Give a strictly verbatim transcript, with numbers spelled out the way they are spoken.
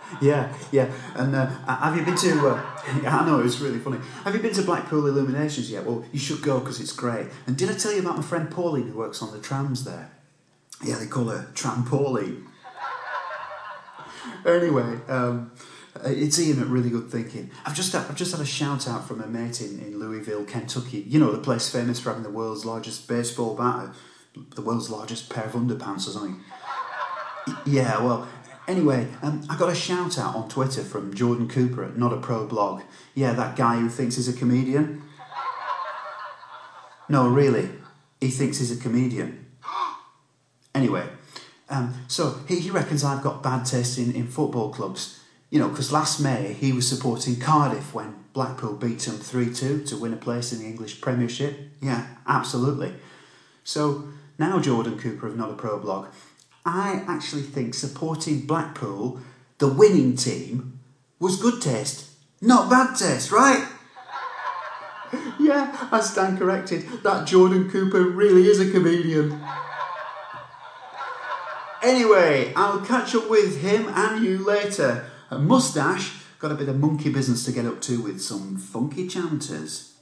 Yeah, yeah. And uh, have you been to? Uh, yeah, I know, it was really funny. Have you been to Blackpool Illuminations yet? Well, you should go because it's great. And did I tell you about my friend Pauline who works on the trams there? Yeah, they call her Tram Pauline. Anyway, um, it's Ian at Really Good Thinking. I've just had, I've just had a shout out from a mate in, in Louisville, Kentucky. You know, the place famous for having the world's largest baseball bat, the world's largest pair of underpants or something. Yeah, well, anyway, um, I got a shout out on Twitter from Jordan Cooper at Not a Pro Blog. Yeah, that guy who thinks he's a comedian. No, really, he thinks he's a comedian. Anyway, um, so he, he reckons I've got bad taste in, in football clubs. You know, because last May he was supporting Cardiff when Blackpool beat them three two to win a place in the English Premiership. Yeah, absolutely. So now Jordan Cooper of Not a Pro Blog, I actually think supporting Blackpool, the winning team, was good taste, not bad taste, right? Yeah, I stand corrected. That Jordan Cooper really is a comedian. Anyway, I'll catch up with him and you later. A moustache, got a bit of monkey business to get up to with some funky chanters.